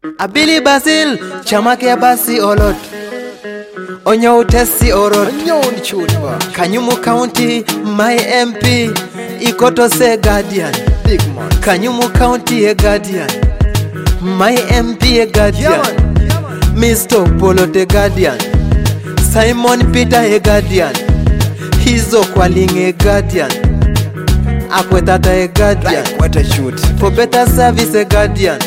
Abili Basil, chamake basi olot. Onyo utesi orot. Kanyumu County, my MP. Ikoto se guardian. Big man. Kanyumu County a guardian. My MP a guardian. Mr. Polo the guardian. Simon Peter a guardian. Hizo Kwaling a guardian. Akwetata a guardian. Like what a shoot. For better service a guardian.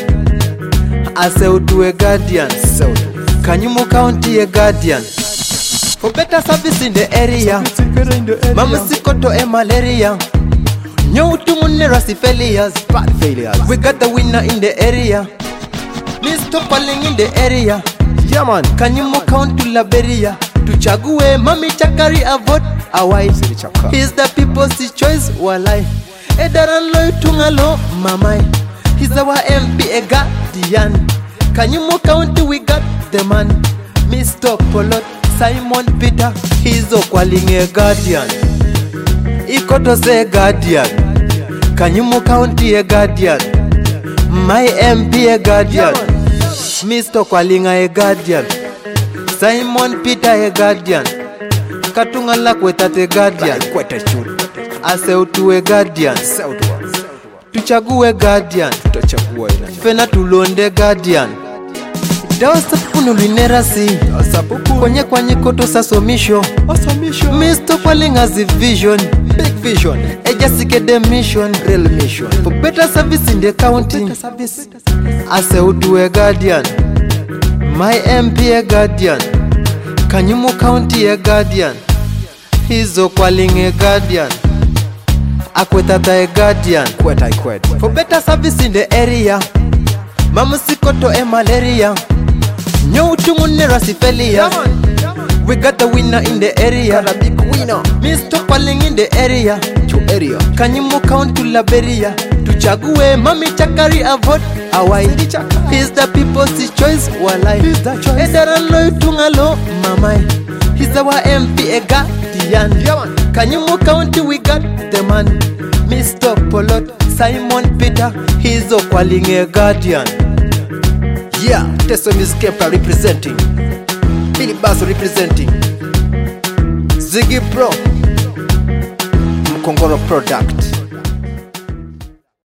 Aseutu a guardian. Kanyumu County a guardian. For better service in the area. Mama Sikoto a malaria. Nyutu munera si failures. Bad failures. We got the winner in the area. Mr. Paling in the area. Yeah man. Kanyumu County Liberia. Tuchague Mami Chakari a vote awai. He's the people's choice walai. Edaran loy tungalo mamai. He's our MP a guardian. Kanyumu County we got the man. Mr. Polot Simon Peter. He's Kwaling a guardian. Ikoto se guardian. Kanyumu County a guardian. My MP a guardian. Mr. Kwalinga a guardian. Simon Peter a guardian. Katunga Lakweta a guardian. Like what a shoot. Aseutu a guardian. Tuchague guardian. Fena tulonde guardian. Dawasa punu linera si. Kwenye koto sasomisho. Mr. Kwalinga zi vision. Big vision. Ejasike the mission. Real mission. For better service in the county. Aseutu a guardian. My MP a guardian. Kanyumu County a guardian. Hizo Kwaling a guardian. Akwetata a guardian. For better service in the area. Mama Sikoto a malaria. Nyutu munera si failures. We got the winner in the area. Got a big winner. Mr. Paling in the area. Kanyumu County Liberia. Tuchague Mami Chakari a vote awai. He's the people's choice walai. Edaran loy tungalo mamai. He's our MP a guardian. Kanyumu County we got the man. Mr. Polot Simon Peter. He's Kwaling a guardian. Yeah, Teso Miss Kempa representing. Billy Bass representing. Ziggy Pro Mkongoro product.